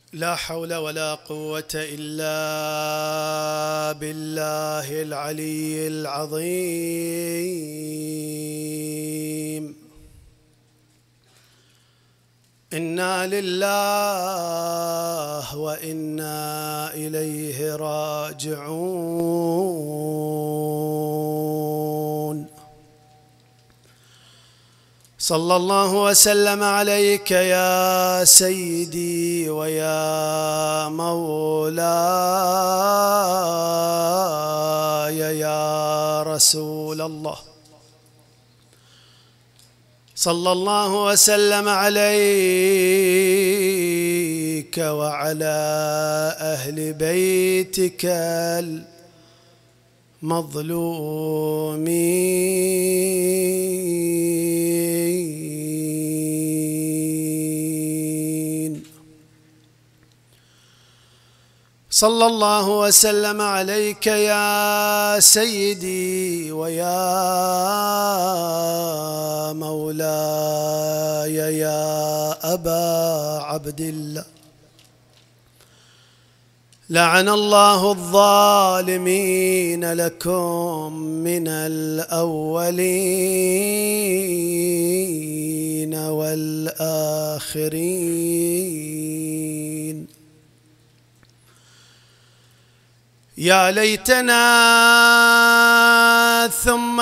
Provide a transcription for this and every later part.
لا حول ولا قوة إلا بالله العلي العظيم. إنا لله وإنا إليه راجعون. صلى الله وسلم عليك يا سيدي ويا مولاي يا رسول الله. صلى الله وسلم عليك وعلى أهل بيتك المظلومين. صلى الله وسلم عليك يا سيدي ويا مولاي يا أبا عبد الله. لعن الله الظالمين لكم من الأولين والآخرين. يا ليتنا ثم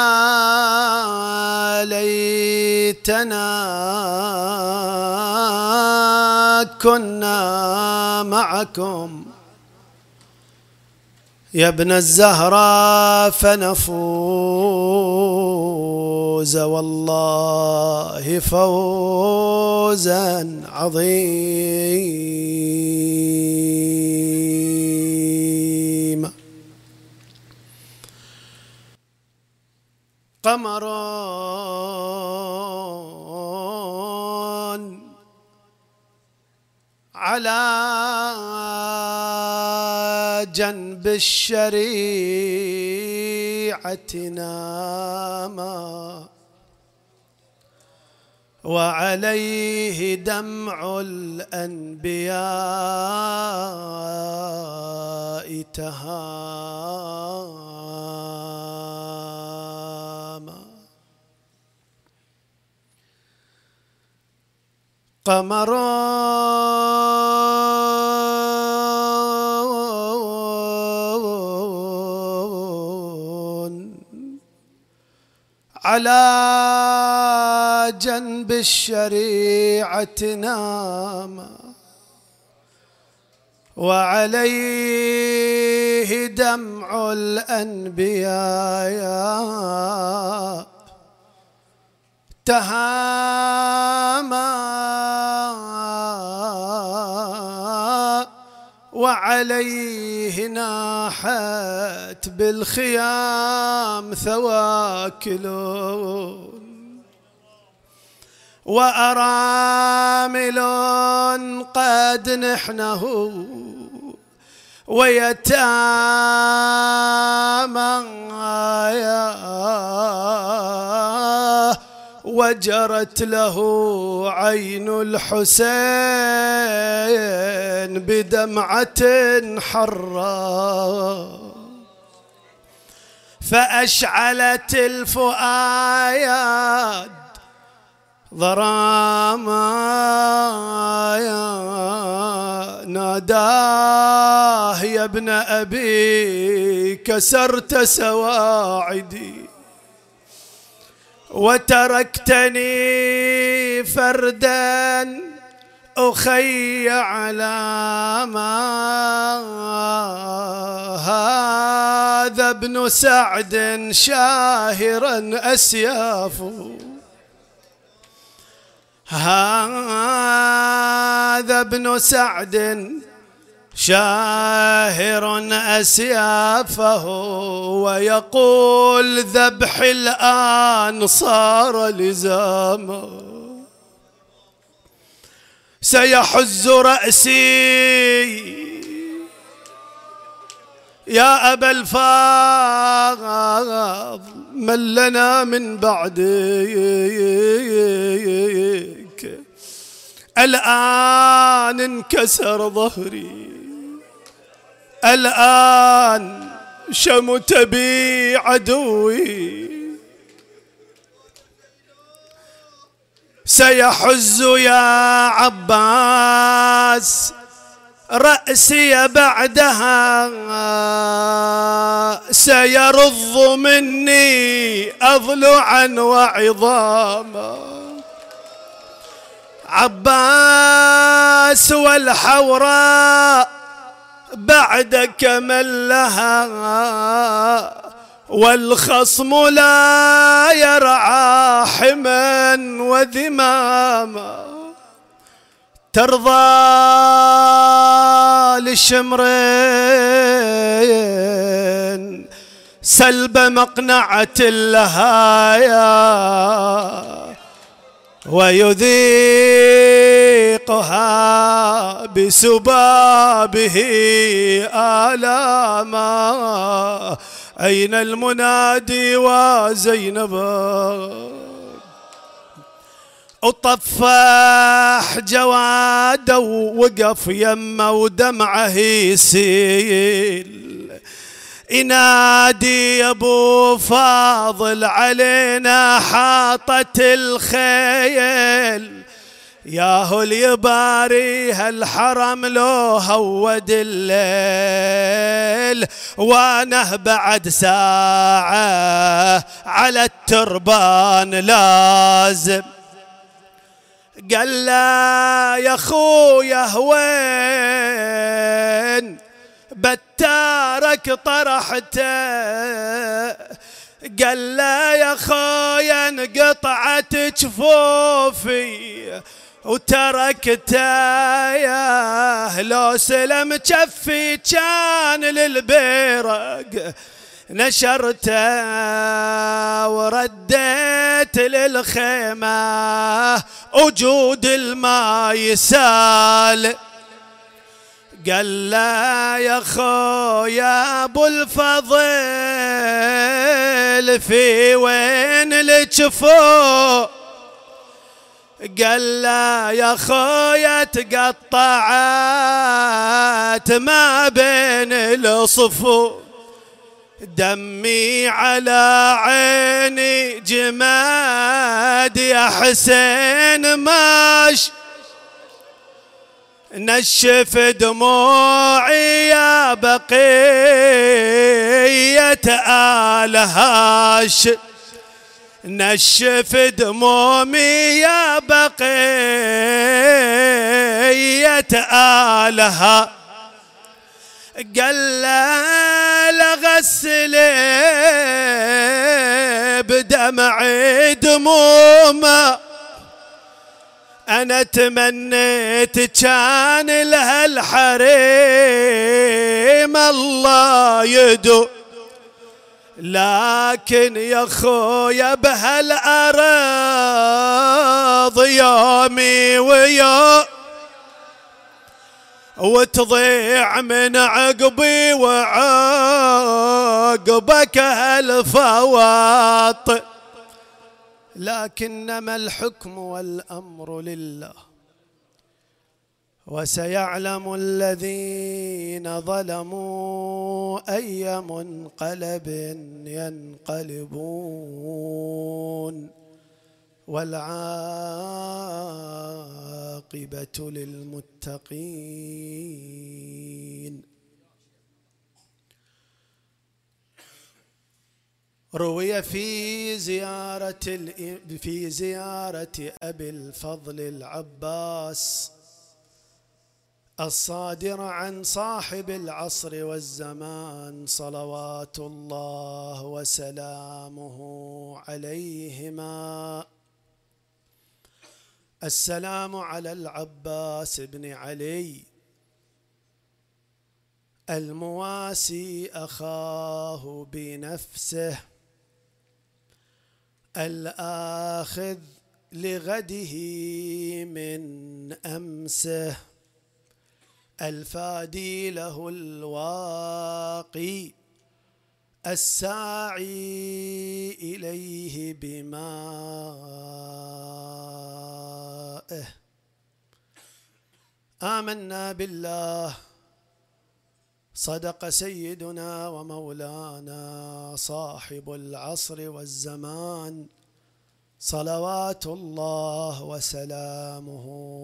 يا ليتنا كنا معكم يا ابن الزهراء فنفوز والله فوزا عظيما. قمر على جنب الشريعة ناما وعليه دمع الأنبياء تهاما. قمر على جنب الشريعة نام وعليه دمع الأنبياء تهاما وعليه ناحت بالخيام ثواكل وأرامل قد نحنه ويتامى وجرت له عين الحسين بدمعة حرة فأشعلت الفؤاد ضراما ناداه يا ابن أبي كسرت سواعدي وتركتني فردا أخي على ما هذا ابن سعد شاهرا أسيافه هذا ابن سعد شاهر أسيافه ويقول ذبح الآن صار لزاما سيحز رأسي يا أبا الفاضل من لنا من بعدك الآن انكسر ظهري، الآن شمت بي عدوي، سيحز يا عباس رأسي بعدها، سيرض مني أضلعا وعظاما. عباس والحوراء بعدك من لها، والخصم لا يرعى حما وذماما. ترضى لشمرين سلب مقنعة اللهايا، ويذيقها بسبابه آلاما. أين المنادي وزينب؟ وطفح جواده ووقف يمه ودمعه يسيل، ينادي يا ابو فاضل علينا حاطت الخيل، ياهو يباري هالحرم لو هود الليل، وانا بعد ساعة على التربان لازم. قال لا يا خويا وين بتارك طرحته، قال لا يا خويا انقطعت جفوفي وتركته، يا لو سلم جفي كان للبيرق نشرته، ورديت للخيمة وجود الماء يسال. قال لا يا خويا ابو الفضل في وين الجفو، قال لا يا خويا تقطعت ما بين الصفو، دمي على عيني جماد يا حسين ماش، نشف دموعي يا بقية آل هاش، نشف دمومي يا بقية آلها. قال لا غسلي بدمعي دمومه، أنا تمنيت كان لها الحريم الله يدو، لكن يا خويا بهالأرض يومي ويوم وتضيع من عقبي وعقبك هالفواط، لكنما الحكم والأمر لله، وسيعلم الذين ظلموا أي منقلب ينقلبون، والعاقبة للمتقين. روي في زيارة أبي الفضل العباس الصادر عن صاحب العصر والزمان صلوات الله وسلامه عليهما: السلام على العباس بن علي المواسي أخاه بنفسه، الآخذ لغده من أمسه، الفادي له الواقي، الساعي إليه بمائه. آمنا بالله صدق سيدنا ومولانا صاحب العصر والزمان صلوات الله وسلامه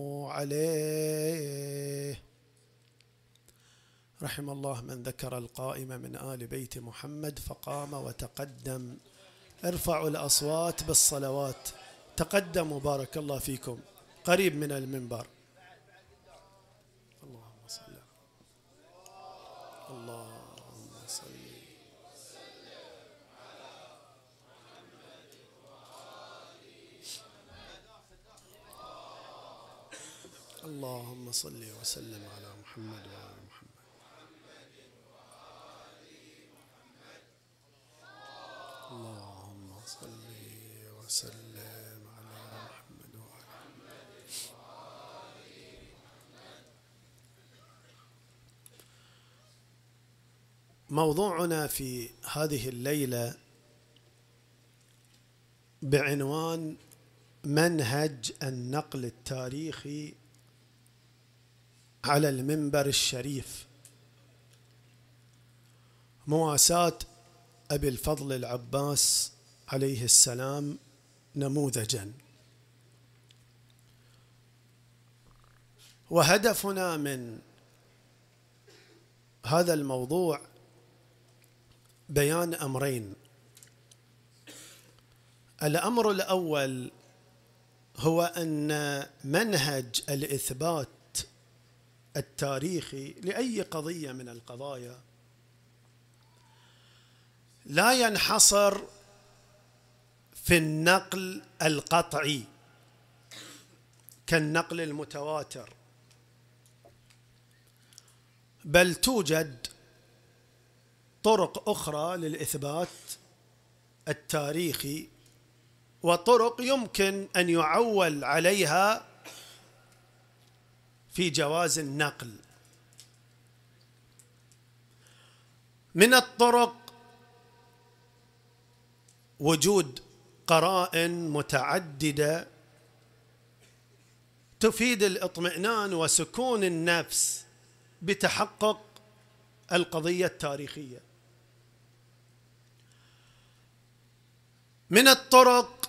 عليه. رحم الله من ذكر القائم من آل بيت محمد فقام وتقدم. ارفعوا الأصوات بالصلوات. تقدموا بارك الله فيكم قريب من المنبر. اللهم صل اللهم صل اللهم صل وسلم على محمد وآل محمد. اللهم صل وسلم على محمد وآل محمد. موضوعنا في هذه الليلة بعنوان منهج النقل التاريخي على المنبر الشريف، مواساة أبي الفضل العباس عليه السلام نموذجا. وهدفنا من هذا الموضوع بيان أمرين. الأمر الأول هو أن منهج الإثبات التاريخي لأي قضية من القضايا لا ينحصر في النقل القطعي كالنقل المتواتر، بل توجد طرق أخرى للإثبات التاريخي وطرق يمكن أن يعول عليها في جواز النقل. من الطرق وجود قرائن متعددة تفيد الاطمئنان وسكون النفس بتحقق القضية التاريخية. من الطرق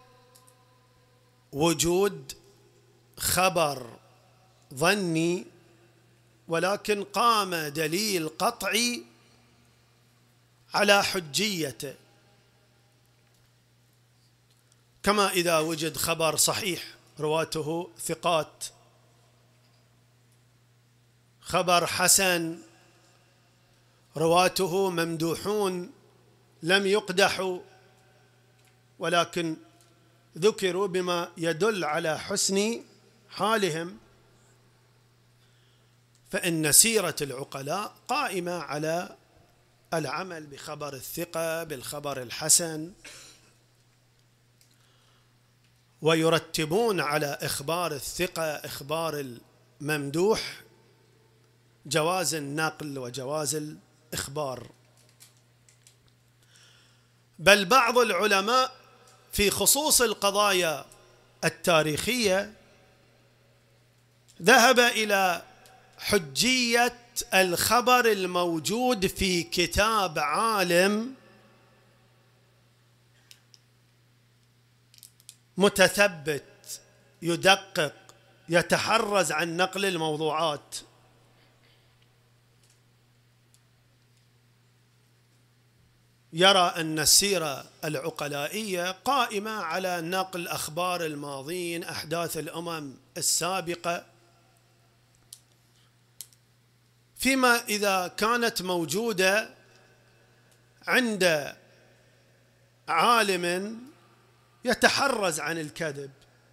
وجود خبر ظني ولكن قام دليل قطعي على حجيته، كما إذا وجد خبر صحيح رواته ثقات، خبر حسن رواته ممدوحون لم يقدحوا ولكن ذكروا بما يدل على حسن حالهم، فإن سيرة العقلاء قائمة على العمل بخبر الثقة بالخبر الحسن، ويرتبون على إخبار الثقة إخبار الممدوح جواز النقل وجواز الإخبار. بل بعض العلماء في خصوص القضايا التاريخية ذهب إلى حجية الخبر الموجود في كتاب عالم متثبت يدقق يتحرز عن نقل الموضوعات، يرى أن السيرة العقلائية قائمة على نقل أخبار الماضين أحداث الأمم السابقة، فيما إذا كانت موجودة عند عالم يتحرز عن الكذب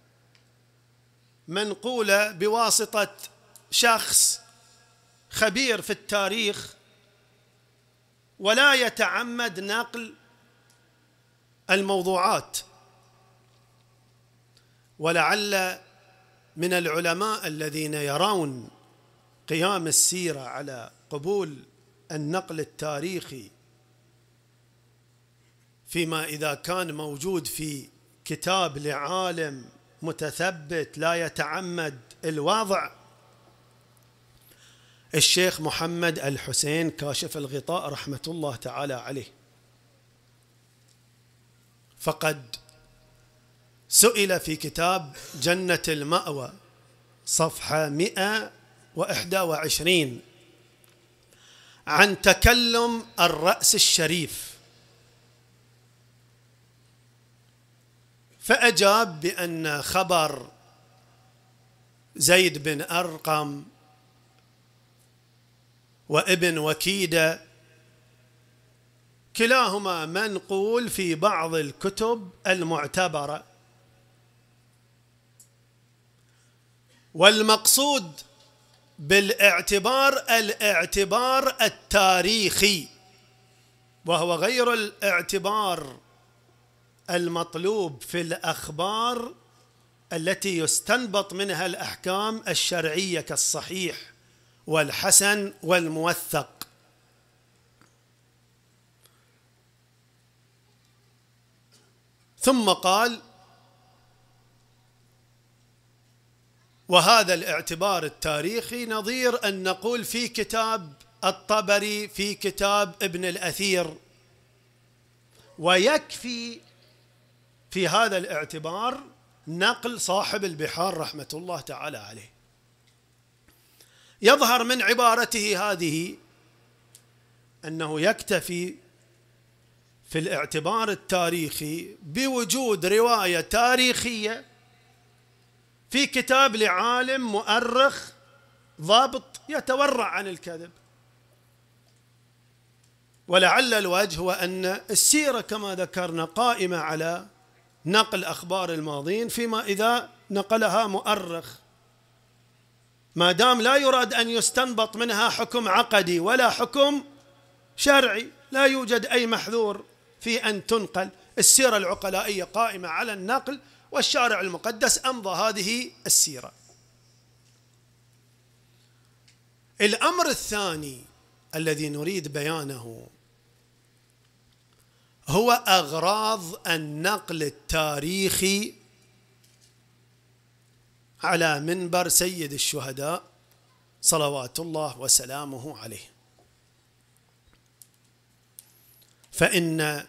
منقولة بواسطة شخص خبير في التاريخ ولا يتعمد نقل الموضوعات. ولعل من العلماء الذين يرون قيام السيرة على قبول النقل التاريخي فيما إذا كان موجود في كتاب لعالم متثبت لا يتعمد الوضع الشيخ محمد الحسين كاشف الغطاء رحمة الله تعالى عليه. فقد سئل في كتاب جنة المأوى صفحة 121 عن تكلم الرأس الشريف، فأجاب بأن خبر زيد بن أرقم وابن وكيدة كلاهما منقول في بعض الكتب المعتبرة، والمقصود بالاعتبار الاعتبار التاريخي، وهو غير الاعتبار المطلوب في الأخبار التي يستنبط منها الأحكام الشرعية كالصحيح والحسن والموثق. ثم قال: وهذا الاعتبار التاريخي نظير أن نقول في كتاب الطبري، في كتاب ابن الأثير، ويكفي في هذا الاعتبار نقل صاحب البحار رحمة الله تعالى عليه. يظهر من عبارته هذه أنه يكتفي في الاعتبار التاريخي بوجود رواية تاريخية في كتاب لعالم مؤرخ ضابط يتورع عن الكذب، ولعل الوجه هو أن السيرة كما ذكرنا قائمة على نقل أخبار الماضين فيما إذا نقلها مؤرخ، ما دام لا يراد أن يستنبط منها حكم عقدي ولا حكم شرعي، لا يوجد أي محذور في أن تنقل. السيرة العقلائية قائمة على النقل، والشارع المقدس أمضى هذه السيرة. الأمر الثاني الذي نريد بيانه هو أغراض النقل التاريخي على منبر سيد الشهداء صلوات الله وسلامه عليه. فإن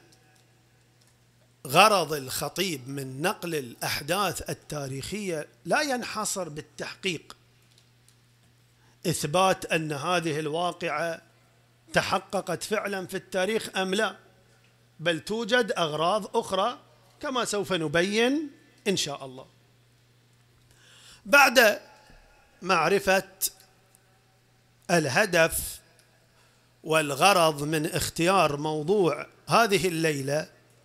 غرض الخطيب من نقل الأحداث التاريخية لا ينحصر بالتحقيق، إثبات أن هذه الواقعة تحققت فعلا في التاريخ أم لا، بل توجد أغراض أخرى كما سوف نبين إن شاء الله. بعد معرفة الهدف والغرض من اختيار موضوع هذه الليلة،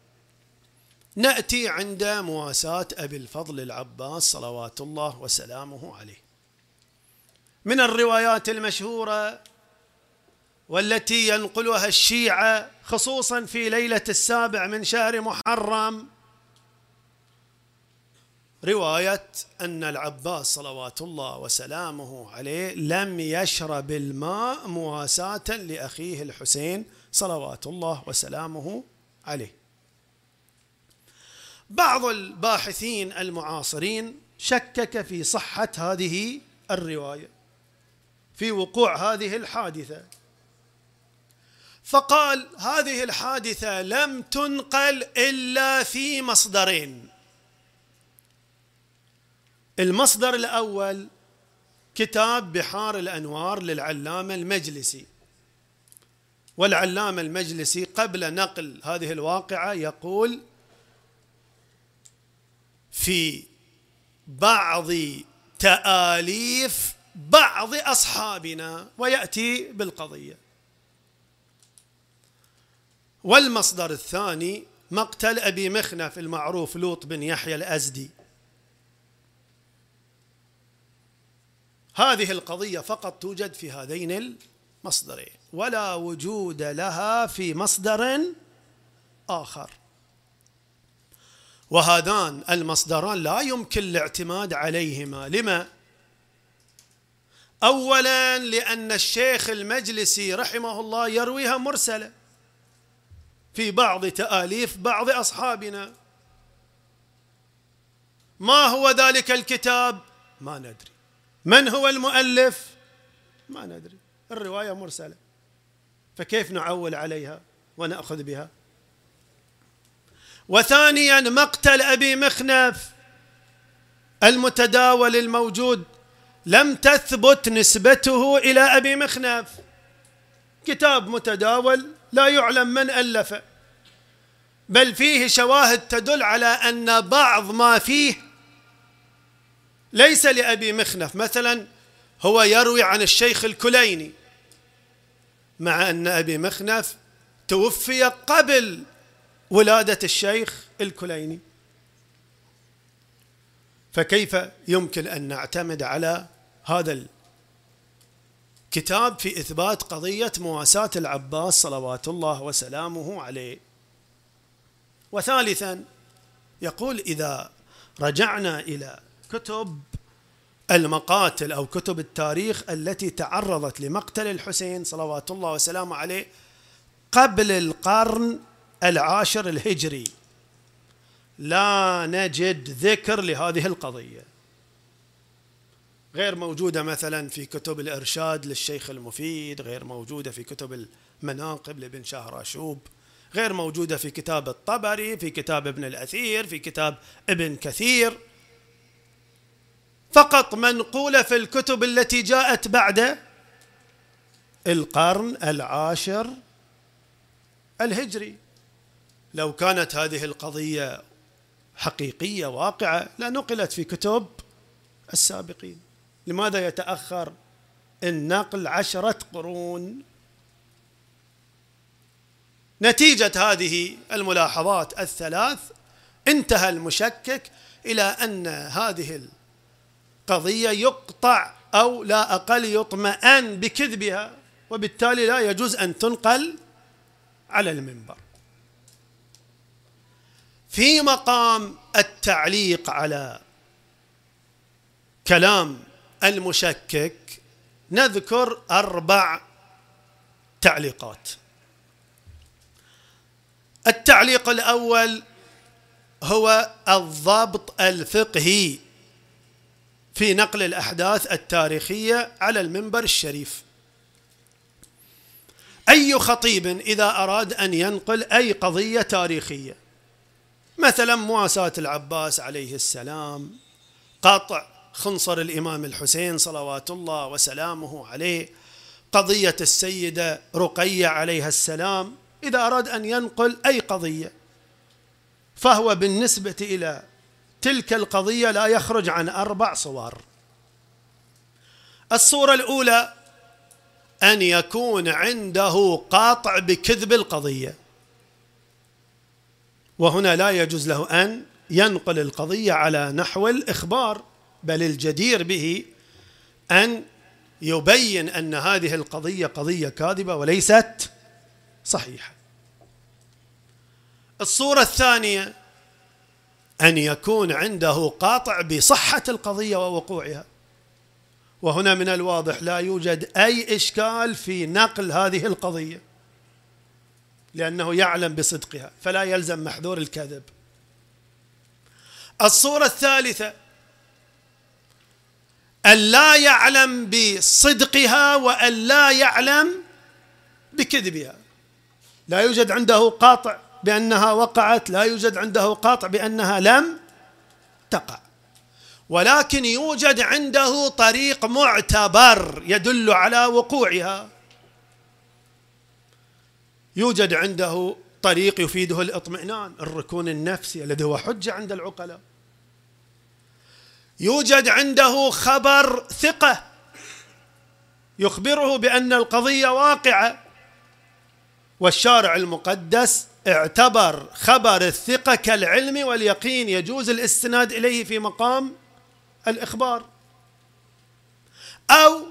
نأتي عند مواساة أبي الفضل العباس صلوات الله وسلامه عليه. من الروايات المشهورة والتي ينقلها الشيعة خصوصا في ليلة 7 من شهر محرم، رواية أن العباس صلوات الله وسلامه عليه لم يشرب الماء مواساة لأخيه الحسين صلوات الله وسلامه عليه. بعض الباحثين المعاصرين شكك في صحة هذه الرواية في وقوع هذه الحادثة، فقال: هذه الحادثة لم تنقل إلا في مصدرين. المصدر الأول كتاب بحار الأنوار للعلامة المجلسي، والعلامة المجلسي قبل نقل هذه الواقعة يقول: في بعض تآليف بعض أصحابنا، ويأتي بالقضية. والمصدر الثاني مقتل أبي مخنف المعروف لوط بن يحيى الأزدي. هذه القضية فقط توجد في هذين المصدرين، ولا وجود لها في مصدر آخر، وهذان المصدران لا يمكن الاعتماد عليهما. لما؟ أولا لأن الشيخ المجلسي رحمه الله يرويها مرسلة في بعض تآليف بعض أصحابنا. ما هو ذلك الكتاب؟ ما ندري. من هو المؤلف؟ ما ندري. الرواية مرسلة، فكيف نعول عليها ونأخذ بها؟ وثانيا مقتل أبي مخنف المتداول الموجود لم تثبت نسبته إلى أبي مخنف، كتاب متداول لا يعلم من ألفه، بل فيه شواهد تدل على أن بعض ما فيه ليس لأبي مخنف. مثلا هو يروي عن الشيخ الكليني، مع أن أبي مخنف توفي قبل ولادة الشيخ الكليني، فكيف يمكن أن نعتمد على هذا الكتاب في إثبات قضية مواساة العباس صلوات الله وسلامه عليه؟ وثالثا يقول إذا رجعنا إلى كتب المقاتل أو كتب التاريخ التي تعرضت لمقتل الحسين صلوات الله وسلامه عليه قبل القرن 10 الهجري، لا نجد ذكر لهذه القضية، غير موجودة مثلا في كتب الإرشاد للشيخ المفيد، غير موجودة في كتب المناقب لابن شهراشوب، غير موجودة في كتاب الطبري، في كتاب ابن الأثير، في كتاب ابن كثير، فقط منقولة في الكتب التي جاءت بعد القرن 10 الهجري. لو كانت هذه القضية حقيقية واقعة لنقلت في كتب السابقين. لماذا يتأخر النقل 10 قرون؟ نتيجة هذه الملاحظات الثلاث انتهى المشكك إلى أن هذه القضية يقطع أو لا أقل يطمئن بكذبها، وبالتالي لا يجوز أن تنقل على المنبر. في مقام التعليق على كلام المشكك نذكر 4 تعليقات. التعليق الأول هو الضبط الفقهي في نقل الأحداث التاريخية على المنبر الشريف. أي خطيب إذا أراد أن ينقل أي قضية تاريخية، مثلا مواساة العباس عليه السلام، قطع خنصر الإمام الحسين صلوات الله وسلامه عليه، قضية السيدة رقية عليها السلام، إذا أراد أن ينقل أي قضية فهو بالنسبة إلى تلك القضية لا يخرج عن 4 صور. الصورة الأولى أن يكون عنده قاطع بكذب القضية، وهنا لا يجوز له أن ينقل القضية على نحو الإخبار، بل الجدير به أن يبين أن هذه القضية قضية كاذبة وليست صحيحة. الصورة الثانية أن يكون عنده قاطع بصحة القضية ووقوعها، وهنا من الواضح لا يوجد أي إشكال في نقل هذه القضية لأنه يعلم بصدقها، فلا يلزم محذور الكذب. الصورة الثالثة أن لا يعلم بصدقها وأن لا يعلم بكذبها، لا يوجد عنده قاطع بأنها وقعت، لا يوجد عنده قاطع بأنها لم تقع، ولكن يوجد عنده طريق معتبر يدل على وقوعها، يوجد عنده طريق يفيده الاطمئنان، الركون النفسي الذي هو حجة عند العقلاء، يوجد عنده خبر ثقة يخبره بأن القضية واقعة، والشارع المقدس اعتبر خبر الثقة كالعلم واليقين يجوز الاستناد إليه في مقام الإخبار. أو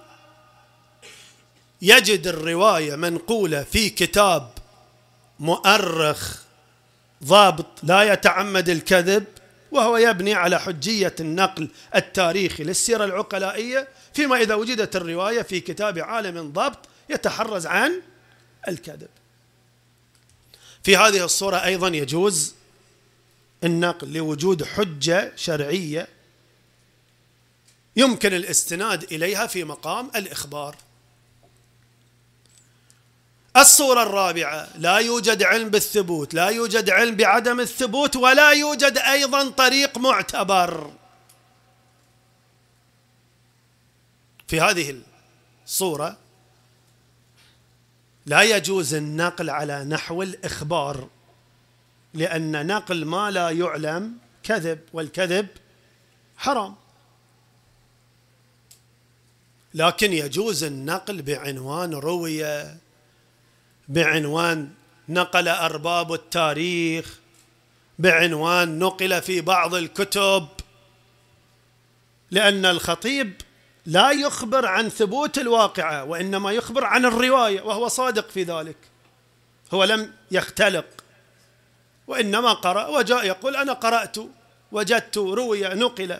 يجد الرواية منقولة في كتاب مؤرخ ضابط لا يتعمد الكذب، وهو يبني على حجية النقل التاريخي للسيرة العقلائية، فيما إذا وجدت الرواية في كتاب عالم ضبط يتحرز عن الكذب. في هذه الصورة أيضا يجوز النقل لوجود حجة شرعية يمكن الاستناد إليها في مقام الإخبار. الصورة الرابعة: لا يوجد علم بالثبوت، لا يوجد علم بعدم الثبوت، ولا يوجد أيضا طريق معتبر. في هذه الصورة لا يجوز النقل على نحو الإخبار، لأن نقل ما لا يعلم كذب، والكذب حرام. لكن يجوز النقل بعنوان روية، بعنوان نقل أرباب التاريخ، بعنوان نقل في بعض الكتب، لأن الخطيب لا يخبر عن ثبوت الواقعة، وإنما يخبر عن الرواية، وهو صادق في ذلك. هو لم يختلق، وإنما قرأ وجاء يقول أنا قرأت، وجدت، روي، نقل.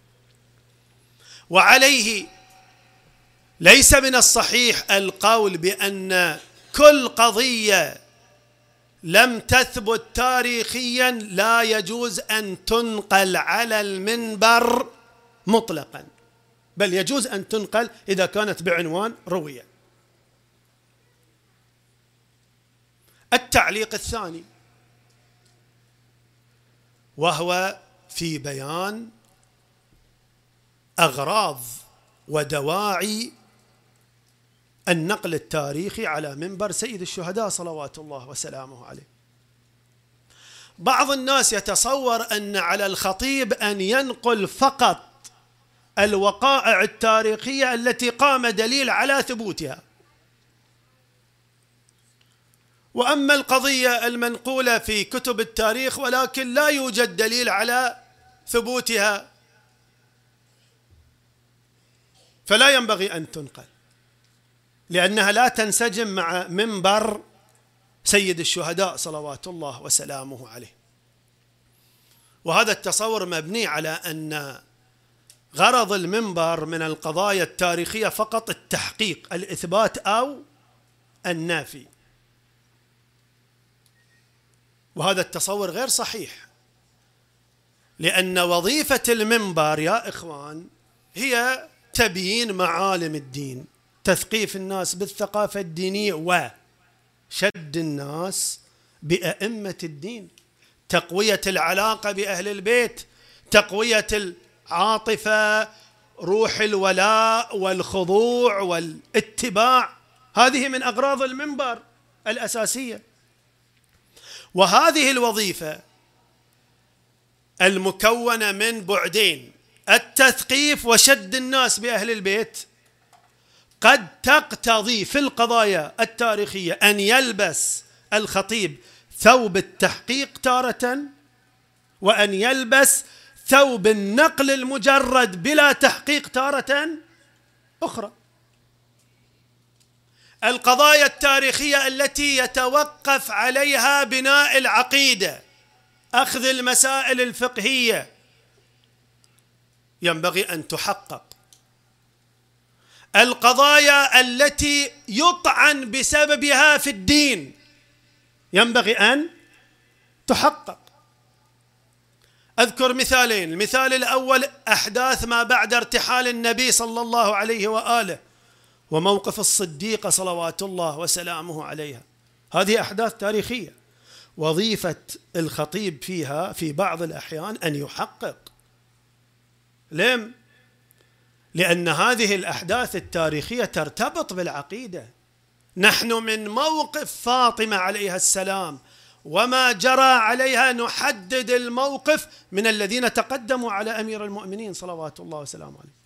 وعليه ليس من الصحيح القول بأن كل قضية لم تثبت تاريخيا لا يجوز أن تنقل على المنبر مطلقا، بل يجوز أن تنقل إذا كانت بعنوان روية. التعليق الثاني وهو في بيان أغراض ودواعي النقل التاريخي على منبر سيد الشهداء صلوات الله وسلامه عليه. بعض الناس يتصور أن على الخطيب أن ينقل فقط الوقائع التاريخية التي قام دليل على ثبوتها، وأما القضية المنقولة في كتب التاريخ ولكن لا يوجد دليل على ثبوتها فلا ينبغي أن تنقل، لأنها لا تنسجم مع منبر سيد الشهداء صلوات الله وسلامه عليه. وهذا التصور مبني على أن غرض المنبر من القضايا التاريخية فقط التحقيق، الإثبات أو النافي، وهذا التصور غير صحيح، لأن وظيفة المنبر يا إخوان هي تبيين معالم الدين، تثقيف الناس بالثقافة الدينية، وشد الناس بأئمة الدين، تقوية العلاقة بأهل البيت، تقوية العاطفة، روح الولاء والخضوع والاتباع. هذه من أغراض المنبر الأساسية. وهذه الوظيفة المكونة من بعدين، التثقيف وشد الناس بأهل البيت، قد تقتضي في القضايا التاريخية أن يلبس الخطيب ثوب التحقيق تارة، وأن يلبس ثوب النقل المجرد بلا تحقيق تارة أخرى. القضايا التاريخية التي يتوقف عليها بناء العقيدة، أخذ المسائل الفقهية، ينبغي أن تحقق. القضايا التي يطعن بسببها في الدين ينبغي أن تحقق. أذكر مثالين: المثال الأول أحداث ما بعد ارتحال النبي صلى الله عليه وآله وموقف الصديقة صلوات الله وسلامه عليها. هذه أحداث تاريخية، وظيفة الخطيب فيها في بعض الأحيان أن يحقق. لأن هذه الأحداث التاريخية ترتبط بالعقيدة. نحن من موقف فاطمة عليها السلام وما جرى عليها نحدد الموقف من الذين تقدموا على أمير المؤمنين صلوات الله وسلامه عليه.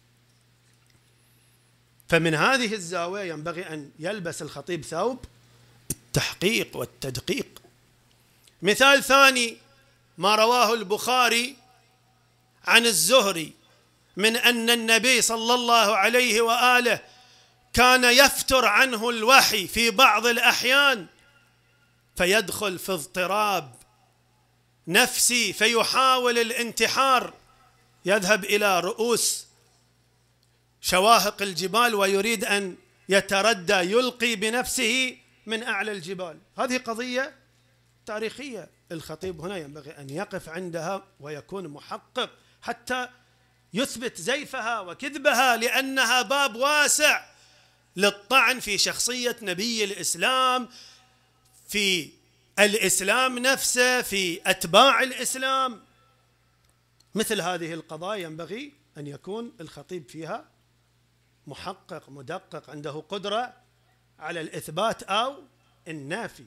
فمن هذه الزاوية ينبغي أن يلبس الخطيب ثوب التحقيق والتدقيق. مثال ثاني ما رواه البخاري عن الزهري من أن النبي صلى الله عليه وآله كان يفتر عنه الوحي في بعض الأحيان فيدخل في اضطراب نفسي فيحاول الانتحار، يذهب إلى رؤوس شواهق الجبال ويريد أن يتردى، يلقي بنفسه من أعلى الجبال. هذه قضية تاريخية، الخطيب هنا ينبغي أن يقف عندها ويكون محقق حتى يثبت زيفها وكذبها، لأنها باب واسع للطعن في شخصية نبي الإسلام، في الإسلام نفسه، في أتباع الإسلام. مثل هذه القضايا ينبغي أن يكون الخطيب فيها محقق مدقق، عنده قدرة على الإثبات أو النافي.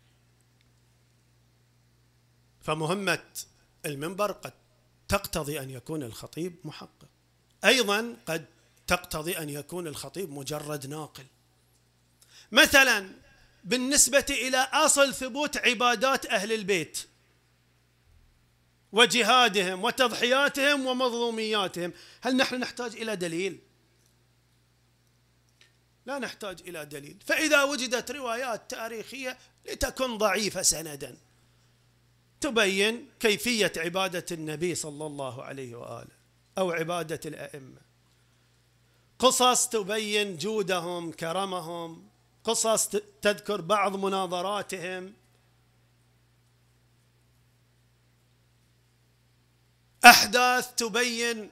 فمهمة المنبر قد تقتضي أن يكون الخطيب محقق، أيضا قد تقتضي أن يكون الخطيب مجرد ناقل. مثلا بالنسبة إلى أصل ثبوت عبادات أهل البيت وجهادهم وتضحياتهم ومظلومياتهم، هل نحن نحتاج إلى دليل؟ لا نحتاج إلى دليل. فإذا وجدت روايات تاريخية لتكن ضعيفة سندا تبين كيفية عبادة النبي صلى الله عليه وآله أو عبادة الأئمة، قصص تبين جودهم كرمهم، قصص تذكر بعض مناظراتهم، أحداث تبين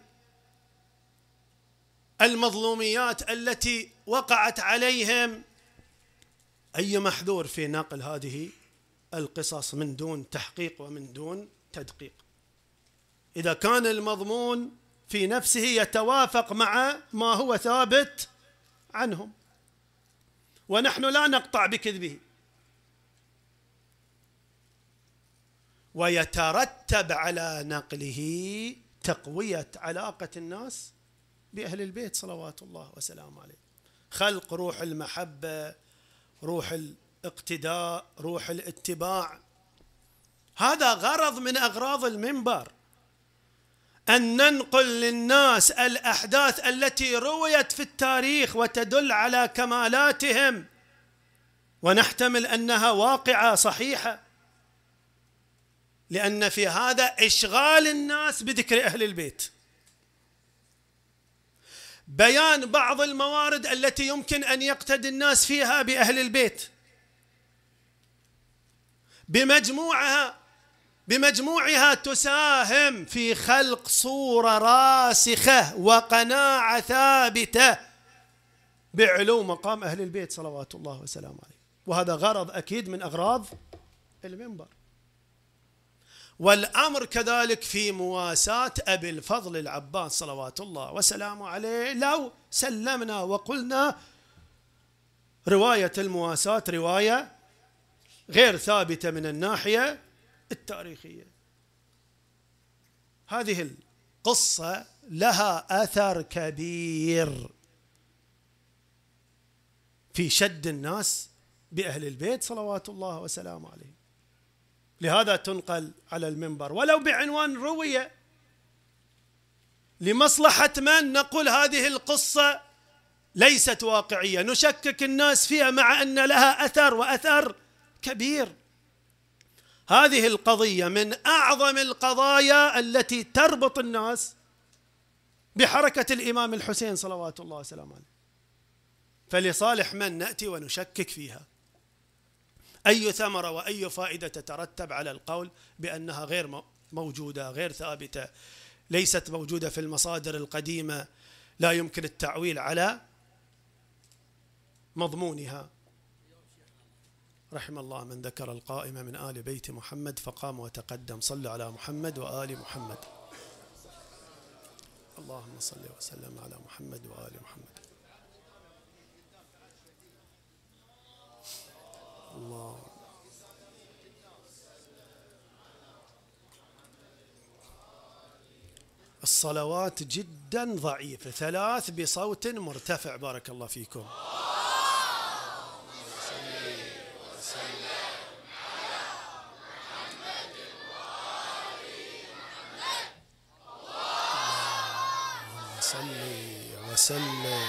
المظلوميات التي وقعت عليهم. أي محذور في نقل هذه القصص من دون تحقيق ومن دون تدقيق؟ إذا كان المضمون في نفسه يتوافق مع ما هو ثابت عنهم، ونحن لا نقطع بكذبه، ويترتب على نقله تقوية علاقة الناس بأهل البيت صلوات الله وسلامه عليه، خلق روح المحبة، روح الاقتداء، روح الاتباع. هذا غرض من أغراض المنبر، أن ننقل للناس الأحداث التي رويت في التاريخ وتدل على كمالاتهم، ونحتمل أنها واقعة صحيحة، لأن في هذا إشغال الناس بذكر أهل البيت، بيان بعض الموارد التي يمكن أن يقتدي الناس فيها بأهل البيت بمجموعها تساهم في خلق صورة راسخة وقناعة ثابتة بعلو مقام أهل البيت صلوات الله وسلامه عليه. وهذا غرض أكيد من أغراض المنبر. والأمر كذلك في مواساة أبي الفضل العباس صلوات الله وسلامه عليه. لو سلمنا وقلنا رواية المواساة رواية غير ثابتة من الناحية التاريخية، هذه القصة لها أثر كبير في شد الناس بأهل البيت صلوات الله وسلامه عليه، لهذا تنقل على المنبر ولو بعنوان روية. لمصلحة من نقول هذه القصة ليست واقعية، نشكك الناس فيها مع أن لها أثر وأثر كبير. هذه القضية من أعظم القضايا التي تربط الناس بحركة الإمام الحسين صلوات الله وسلامه عليه، فلصالح من نأتي ونشكك فيها؟ أي ثمرة وأي فائدة تترتب على القول بأنها غير موجودة، غير ثابتة، ليست موجودة في المصادر القديمة، لا يمكن التعويل على مضمونها؟ رحم الله من ذكر القائمة من آل بيت محمد فقام وتقدم. صلوا على محمد وآل محمد. اللهم صل وسلم على محمد وآل محمد. الله. الصلوات جدا ضعيفة، 3 بصوت مرتفع. بارك الله فيكم. صلي وسلم.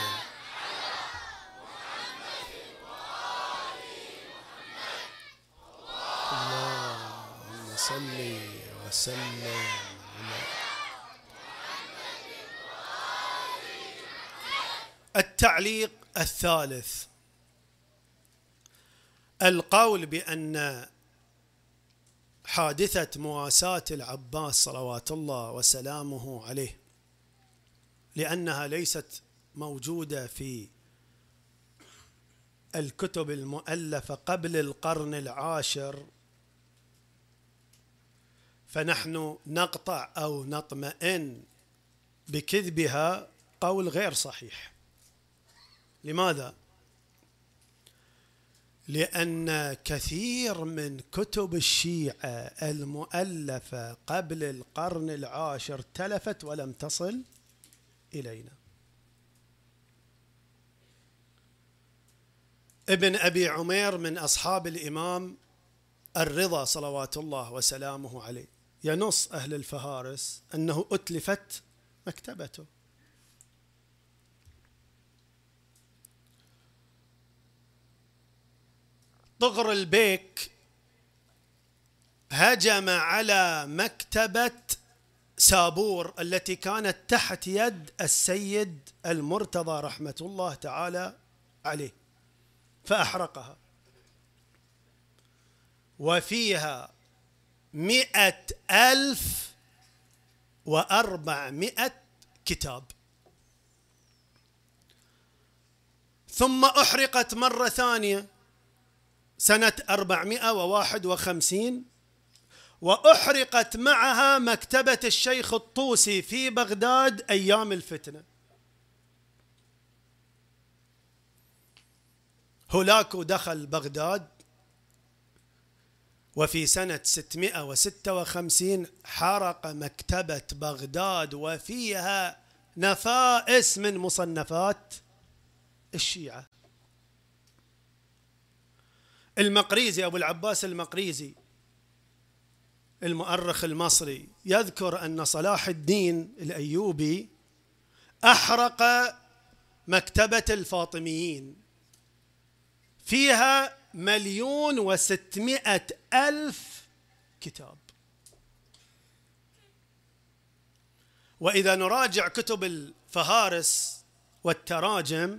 اللهم صل وسلم. التعليق الثالث، القول بأن حادثة مواساة العباس صلوات الله وسلامه عليه لأنها ليست موجودة في الكتب المؤلفة قبل القرن العاشر فنحن نقطع أو نطمئن بكذبها قول غير صحيح. لماذا؟ لأن كثير من كتب الشيعة المؤلفة قبل القرن العاشر تلفت ولم تصل إلينا. ابن أبي عمير من أصحاب الإمام الرضا صلوات الله وسلامه عليه ينص أهل الفهارس أنه أتلفت مكتبته. طغر البيك هجم على مكتبة سابور التي كانت تحت يد السيد المرتضى رحمة الله تعالى عليه فأحرقها، وفيها 100,400 كتاب. ثم أحرقت مرة ثانية سنة 451، وأحرقت معها مكتبة الشيخ الطوسي في بغداد أيام الفتنة. هولاكو دخل بغداد، وفي سنة 656 حرق مكتبة بغداد وفيها نفائس من مصنفات الشيعة. المقريزي أبو العباس المقريزي المؤرخ المصري يذكر أن صلاح الدين الأيوبي أحرق مكتبة الفاطميين فيها 1,600,000 كتاب. وإذا نراجع كتب الفهارس والتراجم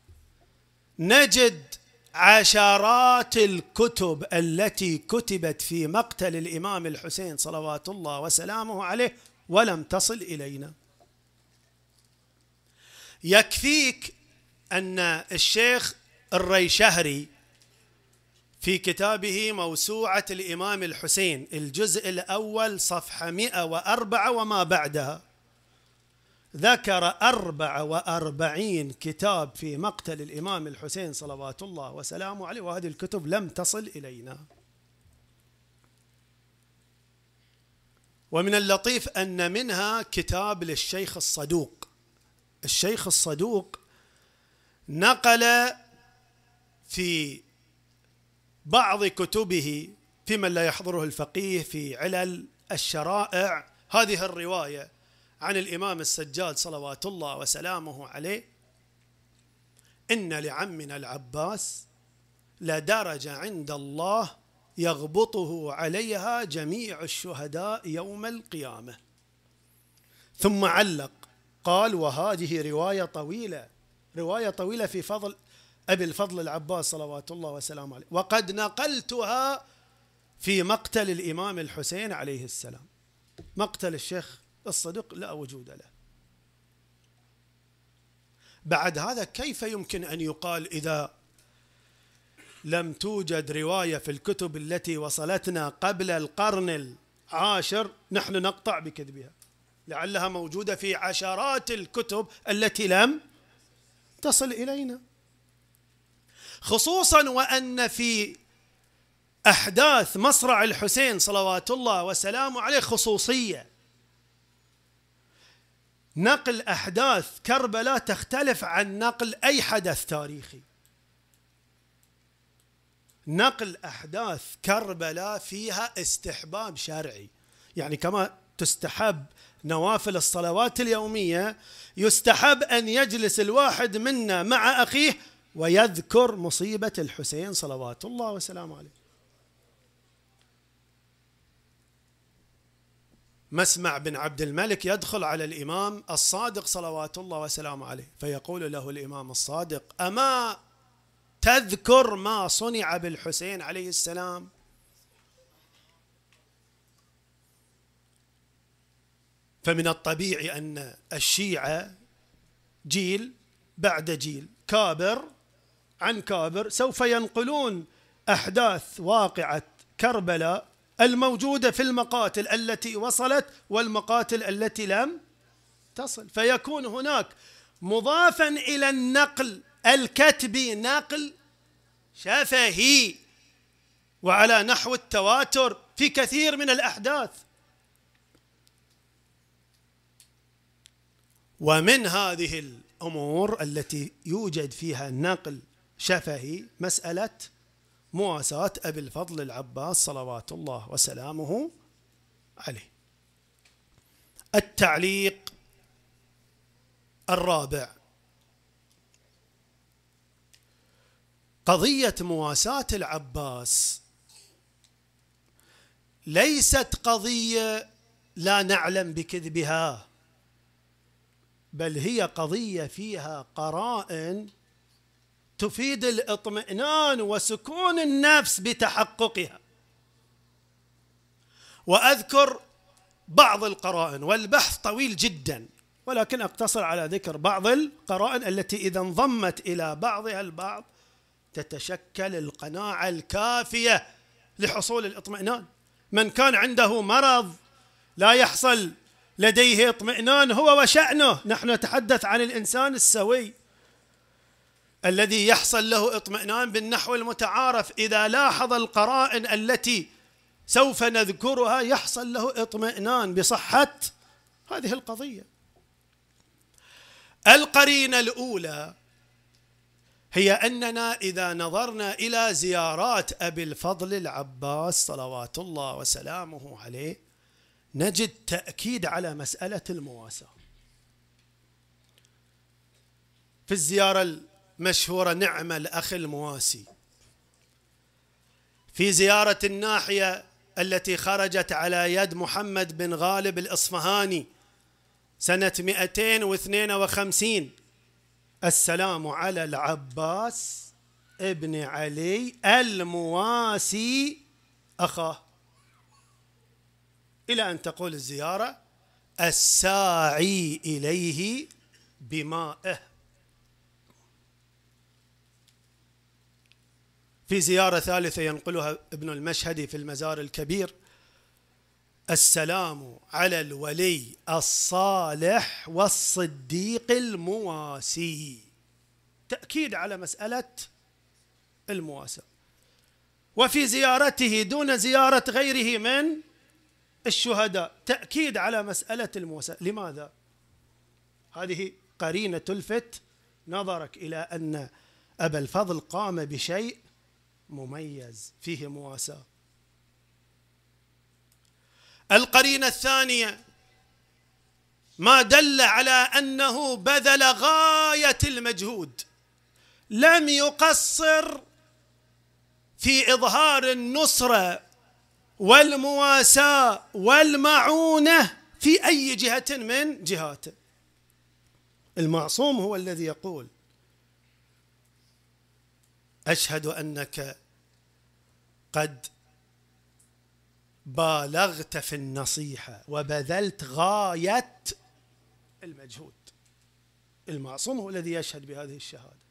نجد عشرات الكتب التي كتبت في مقتل الإمام الحسين صلوات الله وسلامه عليه ولم تصل إلينا. يكفيك أن الشيخ الريشهري في كتابه موسوعة الإمام الحسين الجزء الأول صفحة 104 وما بعدها ذكر 44 كتاب في مقتل الإمام الحسين صلوات الله وسلامه عليه، وهذه الكتب لم تصل إلينا. ومن اللطيف أن منها كتاب للشيخ الصدوق. الشيخ الصدوق نقل في بعض كتبه في من لا يحضره الفقيه في علل الشرائع هذه الرواية عن الإمام السجاد صلوات الله وسلامه عليه: إن لعمنا العباس لدرجة عند الله يغبطه عليها جميع الشهداء يوم القيامة. ثم علق قال: وهذه رواية طويلة في فضل أبي الفضل العباس صلوات الله وسلامه عليه، وقد نقلتها في مقتل الإمام الحسين عليه السلام. مقتل الشيخ الصدوق لا وجود له. بعد هذا كيف يمكن أن يقال إذا لم توجد رواية في الكتب التي وصلتنا قبل القرن العاشر نحن نقطع بكذبها، لعلها موجودة في عشرات الكتب التي لم تصل إلينا، خصوصا وأن في أحداث مصرع الحسين صلوات الله وسلامه عليه خصوصية. نقل أحداث كربلاء تختلف عن نقل أي حدث تاريخي. نقل أحداث كربلاء فيها استحباب شرعي، يعني كما تستحب نوافل الصلوات اليومية يستحب أن يجلس الواحد منا مع أخيه ويذكر مصيبة الحسين صلوات الله وسلامه عليه. مسمع بن عبد الملك يدخل على الإمام الصادق صلوات الله وسلامه عليه فيقول له الإمام الصادق: أما تذكر ما صنع بالحسين عليه السلام؟ فمن الطبيعي أن الشيعة جيل بعد جيل كابر عن كابر سوف ينقلون أحداث واقعة كربلاء الموجودة في المقاتل التي وصلت والمقاتل التي لم تصل، فيكون هناك مضافا إلى النقل الكتبي نقل شفهي وعلى نحو التواتر في كثير من الأحداث. ومن هذه الأمور التي يوجد فيها نقل شفهي مسألة مواساة أبي الفضل العباس صلوات الله وسلامه عليه. التعليق الرابع: قضية مواساة العباس ليست قضية لا نعلم بكذبها، بل هي قضية فيها قرائن تفيد الاطمئنان وسكون النفس بتحققها. وأذكر بعض القرائن، والبحث طويل جدا، ولكن أقتصر على ذكر بعض القرائن التي إذا انضمت إلى بعضها البعض تتشكل القناعة الكافية لحصول الاطمئنان. من كان عنده مرض لا يحصل لديه اطمئنان هو وشأنه، نحن نتحدث عن الإنسان السوي الذي يحصل له اطمئنان بالنحو المتعارف، إذا لاحظ القرائن التي سوف نذكرها يحصل له اطمئنان بصحة هذه القضية. القرينة الأولى هي أننا إذا نظرنا إلى زيارات أبي الفضل العباس صلوات الله وسلامه عليه نجد تأكيد على مسألة المواساة. في الزيارة المشهورة نعم الأخ المواسي، في زيارة الناحية التي خرجت على يد محمد بن غالب الإصفهاني سنة 252: السلام على العباس ابن علي المواسي أخاه، إلى أن تقول الزيارة: الساعي إليه بمائه. في زيارة ثالثة ينقلها ابن المشهدي في المزار الكبير: السلام على الولي الصالح والصديق المواسي، تأكيد على مسألة المواساة. وفي زيارته دون زيارة غيره من الشهداء تأكيد على مسألة المواساة. لماذا؟ هذه قرينة تلفت نظرك إلى أن أبا الفضل قام بشيء مميز فيه مواساة. القرينة الثانية ما دل على أنه بذل غاية المجهود، لم يقصر في إظهار النصرة والمواساة والمعونة في أي جهة من جهاته. المعصوم هو الذي يقول: أشهد أنك قد بالغت في النصيحة وبذلت غاية المجهود. المعصوم هو الذي يشهد بهذه الشهادة.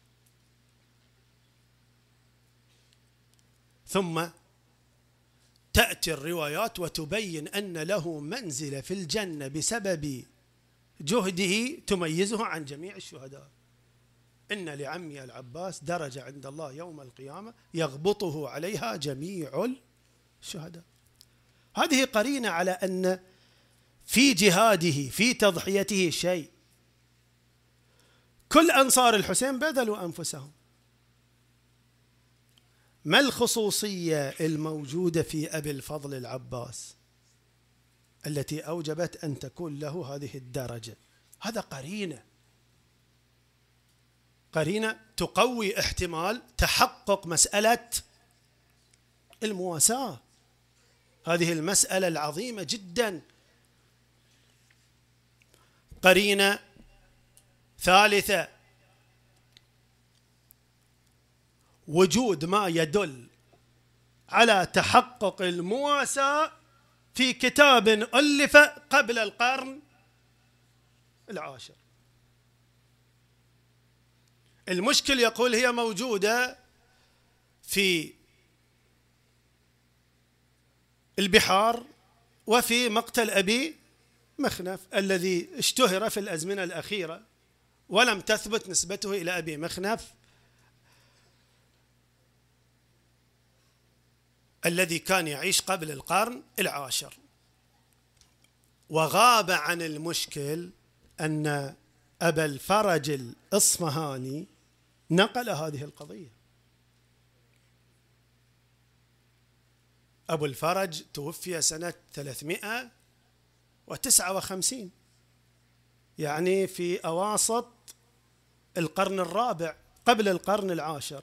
ثم تأتي الروايات وتبين أن له منزلة في الجنة بسبب جهده تميزه عن جميع الشهداء. إن لعمي العباس درجة عند الله يوم القيامة يغبطه عليها جميع الشهداء. هذه قرينة على أن في جهاده في تضحيته شيء. كل أنصار الحسين بذلوا أنفسهم. ما الخصوصية الموجودة في أبي الفضل العباس التي أوجبت أن تكون له هذه الدرجة؟ هذا قرينة تقوي احتمال تحقق مسألة المواساة، هذه المسألة العظيمة جدا. قرينة ثالثة: وجود ما يدل على تحقق المواساة في كتاب ألف قبل القرن العاشر. المشكل يقول هي موجودة في البحار وفي مقتل أبي مخنف الذي اشتهر في الأزمنة الأخيرة، ولم تثبت نسبته إلى أبي مخنف الذي كان يعيش قبل القرن العاشر. وغاب عن المشكل أن أبا الفرج الإصفهاني نقل هذه القضية. أبو الفرج توفي سنة 359، يعني في أواسط القرن الرابع قبل القرن العاشر.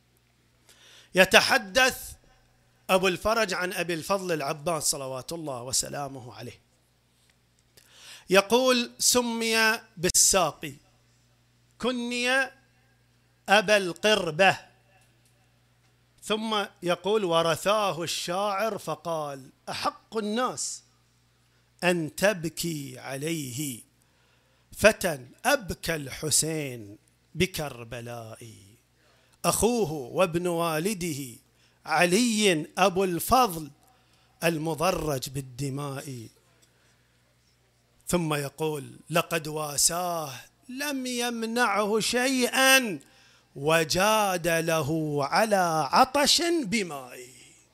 يتحدث أبو الفرج عن أبي الفضل العباس صلوات الله وسلامه عليه، يقول: سمي بالساقي، كني أبا القربة. ثم يقول: ورثاه الشاعر فقال: أحق الناس أن تبكي عليه فتى أبكى الحسين بكربلاء، أخوه وابن والده علي أبو الفضل المضرج بالدماء. ثم يقول: لقد واساه لم يمنعه شيئا وجاد له على عطش بماء.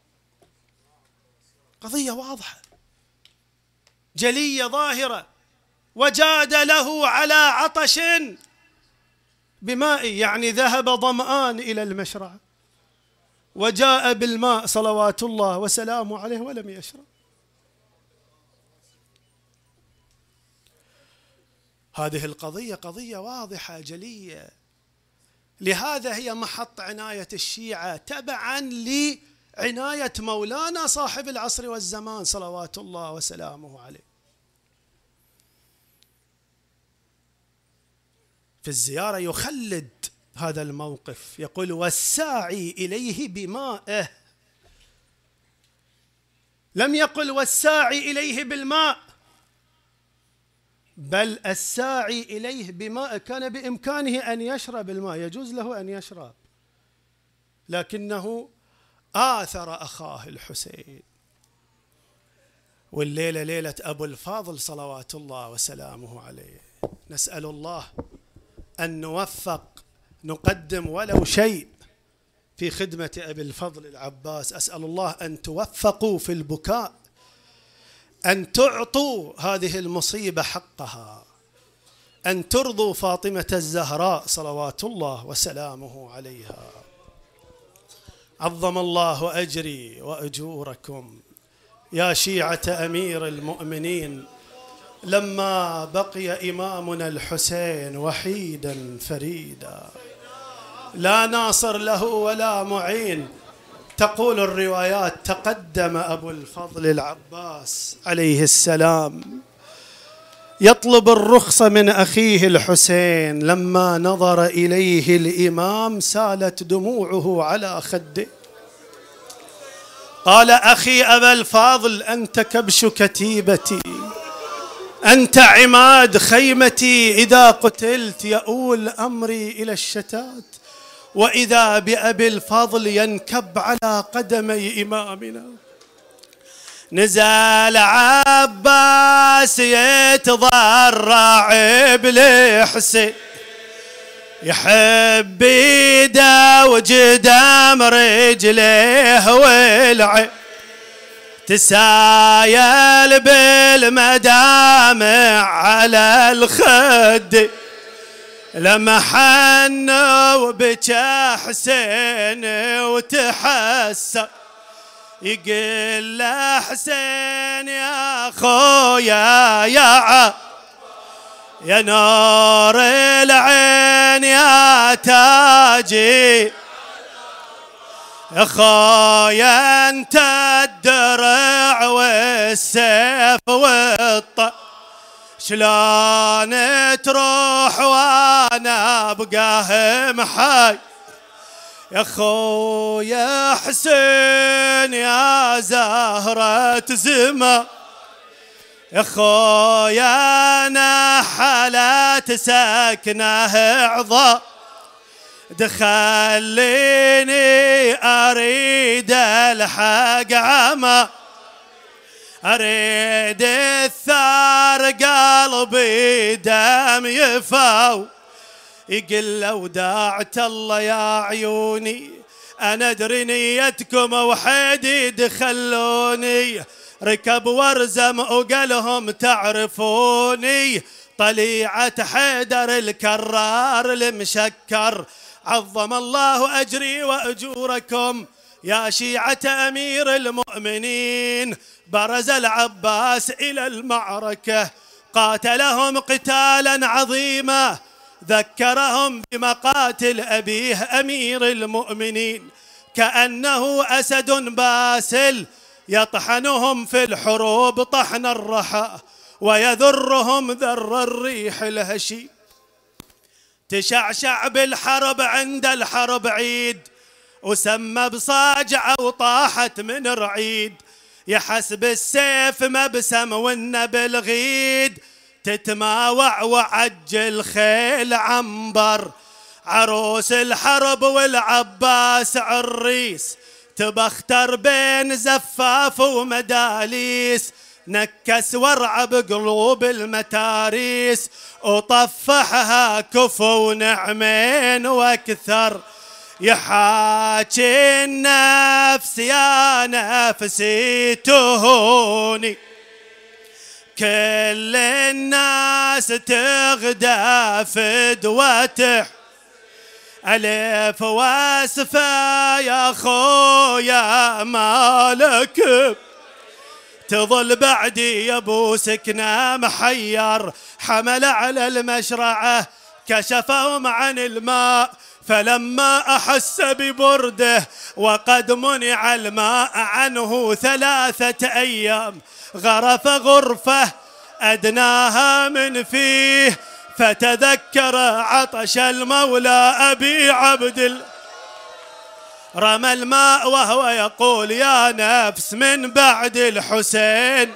قضية واضحة جلية ظاهرة، وجاد له على عطش بماء، يعني ذهب ظمآن إلى المشرع وجاء بالماء صلوات الله وسلامه عليه ولم يشرب. هذه القضية قضية واضحة جلية، لهذا هي محط عناية الشيعة تبعا لعناية مولانا صاحب العصر والزمان صلوات الله وسلامه عليه. في الزيارة يخلد هذا الموقف، يقول: والساعي إليه بمائه. لم يقل والساعي إليه بالماء، بل الساعي إليه بماء. كان بإمكانه أن يشرب الماء، يجوز له أن يشرب، لكنه آثر أخاه الحسين. والليلة ليلة أبو الفاضل صلوات الله وسلامه عليه، نسأل الله أن نوفق نقدم ولو شيء في خدمة أبي الفضل العباس. أسأل الله أن توفقوا في البكاء، أن تعطوا هذه المصيبة حقها، أن ترضوا فاطمة الزهراء صلوات الله وسلامه عليها. عظم الله أجري وأجوركم يا شيعة أمير المؤمنين، لما بقي إمامنا الحسين وحيدا فريدا لا ناصر له ولا معين. تقول الروايات: تقدم أبو الفضل العباس عليه السلام يطلب الرخصة من أخيه الحسين، لما نظر إليه الإمام سالت دموعه على خده. قال: أخي أبا الفاضل، أنت كبش كتيبتي، أنت عماد خيمتي، إذا قتلت يؤول أمري إلى الشتات، وإذا بأبي الفضل ينكب على قدمي إمامنا. نزل عباس يتضرع بالحسين، يحب يده وجدام رجليه والعين، تسايل بالمدامع على الخد، لما حن وبكى حسين وتحسر، يقول له حسين يا خويا يا نور العين يا تاجي، يا خويا انت الدرع والسيف والطق، شلون تروح وانا ابقاه محاي، يا خويا حسين يا زهرة زما، يا خويا انا حالات ساكنه عظام، دخليني أريد الحق عما، أريد الثار قلبي دم يفاو. يقل لو داعت الله يا عيوني أنا أدري نيتكم وحيدي دخلوني، ركب وارزم وقالهم تعرفوني، طليعة حيدر الكرار المشكر. عظم الله أجري وأجوركم يا شيعة أمير المؤمنين. برز العباس إلى المعركة قاتلهم قتالا عظيما، ذكرهم بمقاتل أبيه أمير المؤمنين، كأنه أسد باسل يطحنهم في الحروب طحن الرحى ويذرهم ذر الريح الهشيم. تشعشع بالحرب عند الحرب عيد، وسمى بصاجع وطاحت من رعيد، يحسب السيف مبسم والنبل غيد، تتماوع وعجل خيل عنبر. عروس الحرب والعباس عريس، تبختر بين زفاف ومداليس، نكس ورع بقلوب المتاريس، وطفحها كفو ونعمين واكثر. يحاكي النفس يا نفسي تهوني، كل الناس تغدى فدوته، ألف واسفة يا خويا مالك، تظل بعدي يا ابو سكنة محير. حمل على المشرعة كشفهم عن الماء، فلما أحس ببرده وقد منع الماء عنه 3 أيام، غرف غرفة أدناها من فيه، فتذكر عطش المولى أبي عبد رمى الماء وهو يقول يا نفس من بعد الحسين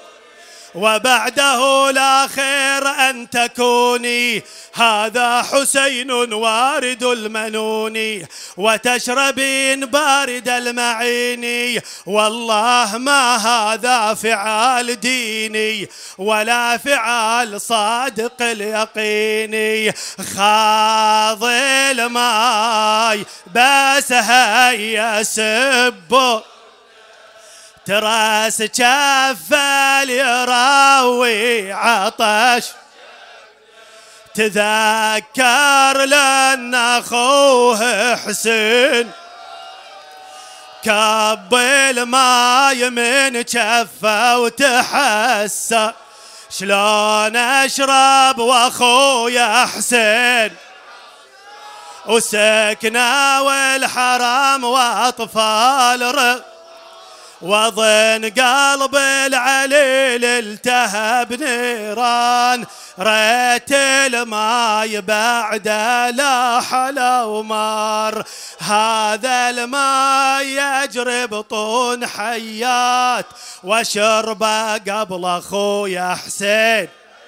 وبعده لا خير أن تكوني، هذا حسين وارد المنون، وتشربين بارد المعين، والله ما هذا فعال ديني ولا فعال صادق اليقين. خاض الماي بس هيا سبه، تراس جفل يراوي عطش، تذكر لأن أخوه حسين كب الماي من جفه وتحسى، شلون أشرب وأخويا حسين وسكنة والحرام وأطفال رق، وظن قلب العليل التهب نيران، ريت الماي بعد لا حلا ومار، هذا الماي يجري بطون حيات وشربه قبل اخويا حسين،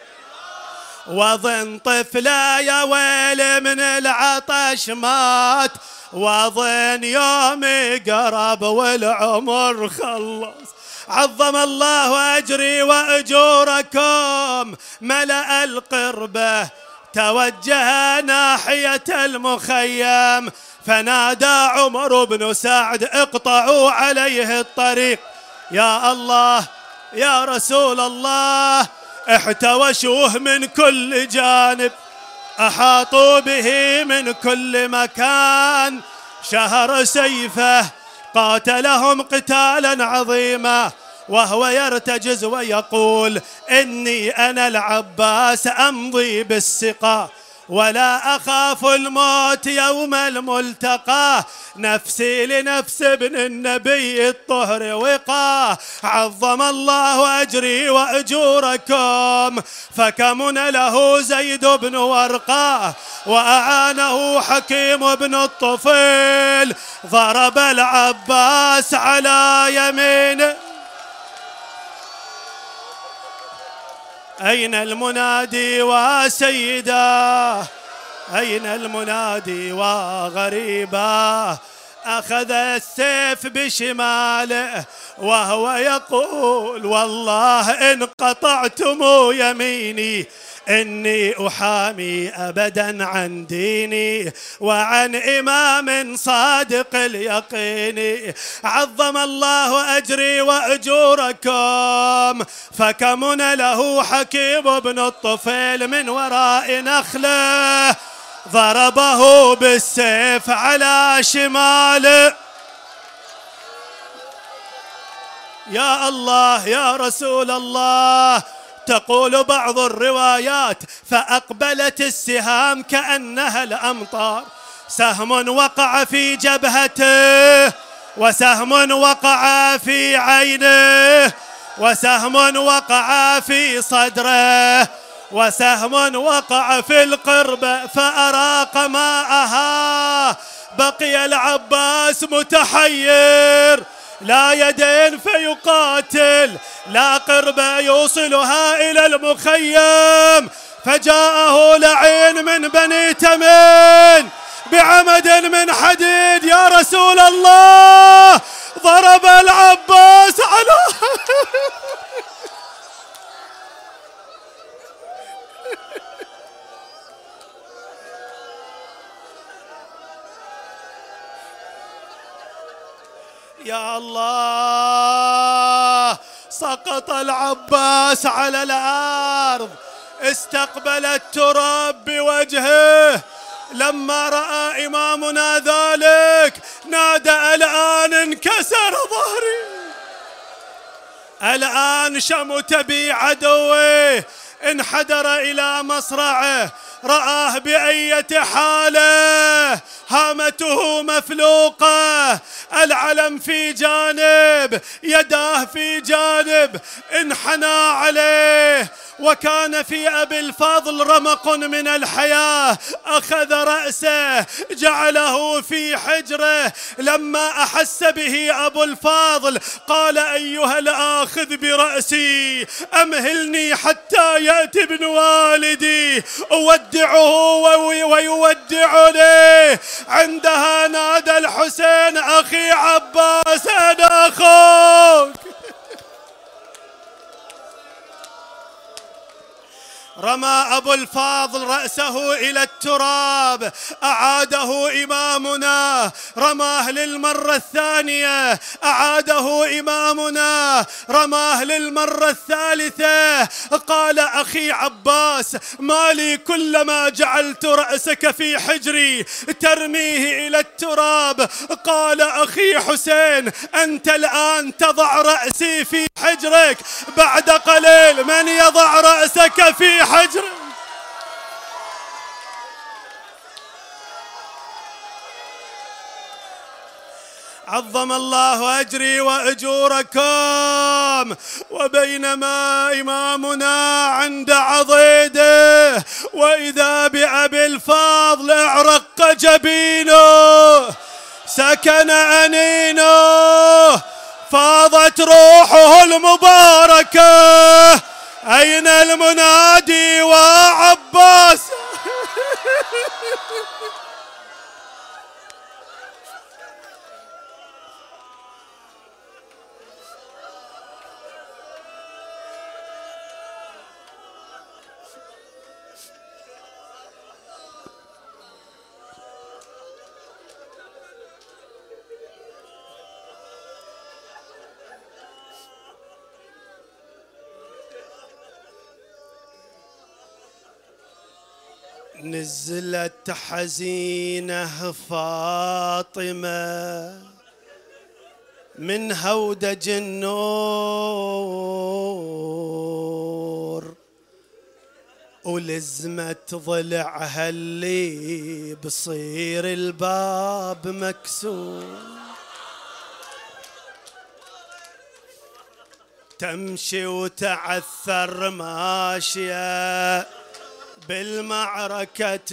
وظن طفله يا ويل من العطش مات، وظن يومي قرب والعمر خلص. عظم الله أجري وأجوركم. ملأ القربة توجه ناحية المخيم، فنادى عمر بن سعد اقطعوا عليه الطريق. يا الله يا رسول الله، احتوشوه من كل جانب، أحاطوا به من كل مكان، شهر سيفه قاتلهم قتالا عظيما، وهو يرتجز ويقول إني أنا العباس أمضي بالسقا ولا أخاف الموت يوم الملتقى، نفسي لنفس ابن النبي الطهر وقاه. عظم الله أجري وأجوركم، فكمن له زيد بن ورقاه وأعانه حكيم بن الطفيل، ضرب العباس على يمينه. أين المنادي وسيداه؟ أين المنادي وغريبا أخذ السيف بشماله وهو يقول والله إن قطعتم يميني إني أحامي أبدا عن ديني وعن إمام صادق اليقين. عظم الله أجري وأجوركم فكمن له حكيم بن الطفيل من وراء نخله ضربه بالسيف على شماله. يا الله يا رسول الله. تقول بعض الروايات فأقبلت السهام كأنها الأمطار، سهم وقع في جبهته وسهم وقع في عينه وسهم وقع في صدره وسهم وقع في القربة فأراق ماءها. بقي العباس متحير، لا يدين فيقاتل، لا قربة يوصلها إلى المخيم. فجاءه لعين من بني تميم بعمد من حديد يا رسول الله، ضرب العباس على يا الله. سقط العباس على الأرض، استقبل التراب بوجهه. لما رأى إمامنا ذلك نادى الآن انكسر ظهري، الآن شمت بي عدوي. انحدر إلى مصرعه، رآه بأية حاله، هامته مفلوقة، العلم في جانب، يداه في جانب، انحنى عليه. وكان في أبي الفضل رمق من الحياة، أخذ رأسه جعله في حجره. لما أحس به أبو الفضل قال أيها الآخذ برأسي أمهلني حتى يأتي ابن والدي أودعه ويودعني. عندها نادى الحسين أخي عباس أنا أخوك. رمى أبو الفاضل رأسه إلى التراب، أعاده إمامنا، رماه للمرة الثانية، أعاده إمامنا، رماه للمرة الثالثة. قال أخي عباس ما لي كلما جعلت رأسك في حجري ترميه إلى التراب؟ قال أخي حسين أنت الآن تضع رأسي في حجرك، بعد قليل من يضع رأسك في حجر. عظم الله أجري وأجوركم. وبينما إمامنا عند عضيده وإذا بأبي الفضل اعرق جبينه، سكن أنينه، فاضت روحه المباركة. أين المنادي وعباس؟ نزلت حزينة فاطمة من هودج النور، ولزمت ضلعها اللي بصير الباب مكسور. تمشي وتعثر ماشية بالمعركة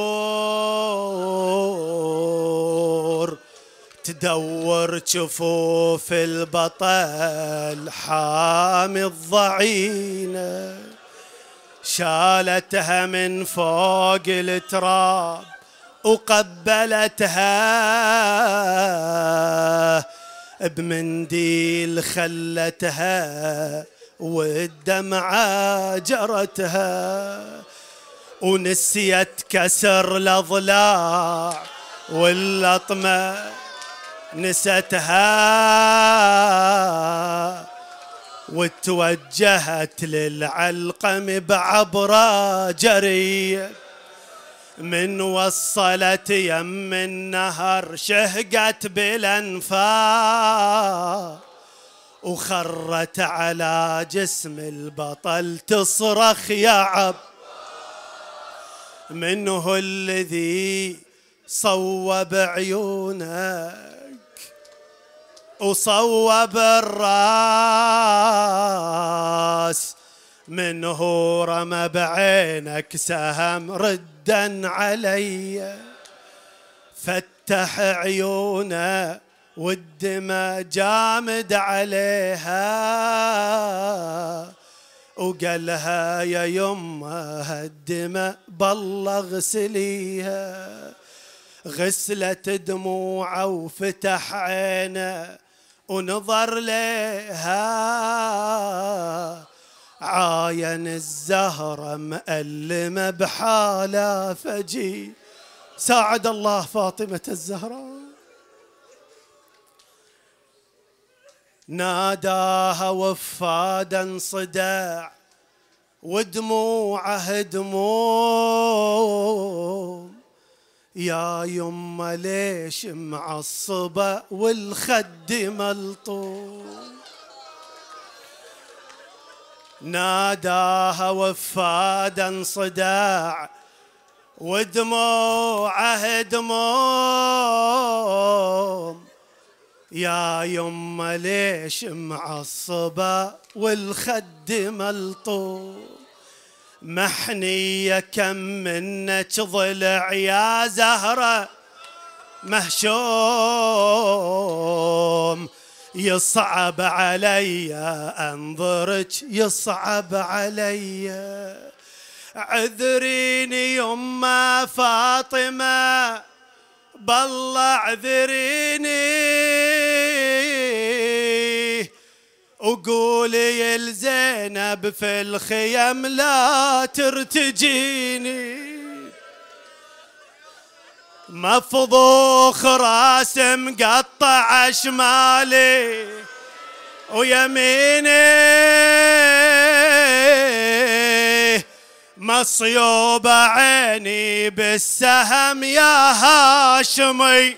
تدور، تدور جفوف البطل حامي الضعينة. شالتها من فوق التراب وقبلتها بمنديل خلتها والدمعة جرتها، ونسيت كسر الأضلاع واللطمة نستها، وتوجهت للعلقم بعبرة جرية، من وصلت يم النهر شهقت بالأنفاق، وخرت على جسم البطل تصرخ يا عب، منه الذي صوب عيونك وصوب الراس، منه رمى بعينك سهم ردا علي، فتح عيونه والدماء جامد عليها، وقالها يا يمه الدماء بالله اغسليها، غسلت دموعه وفتح عينه ونظر لها، عاين الزهرة مألمة بحالة فجي، ساعد الله فاطمة الزهراء، ناداها وفادا صداع ودموعه دموع، يا يمه ليش معصبة والخد ملطوم، ناداها وفادا صداع ودموعه دموع، يا يمه ليش معصبة والخد ملطوم، محنية كم منك ضلع يا زهرة مهشوم، يصعب علي انظرك يصعب علي، عذريني يما فاطمة بالله عذريني، وقولي لزينب في الخيم لا ترتجيني، مفضوخ راس مقطع شمالي ويميني، مصيوب عيني بالسهم يا هاشمي،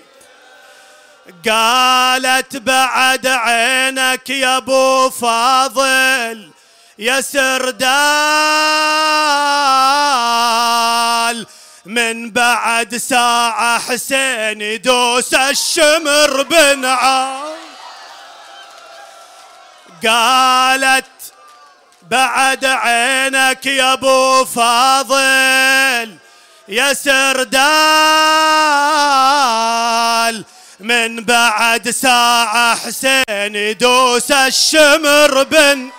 قالت بعد عينك يا ابو فاضل يا سردال، من بعد ساعة حسين يدوس الشمر بنعام، قالت بعد عينك يا ابو فاضل يا سردال، من بعد ساعة حسين يدوس الشمر بن،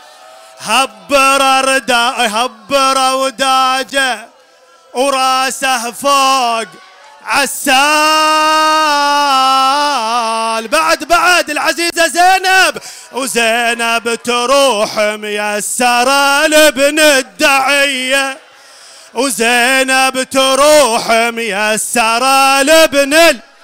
هبر وداجه وراسه فوق عسال، بعد العزيزة زينب، وزينب تروح ميسرة لابن الدعية، وزينب تروح ميسرة لابن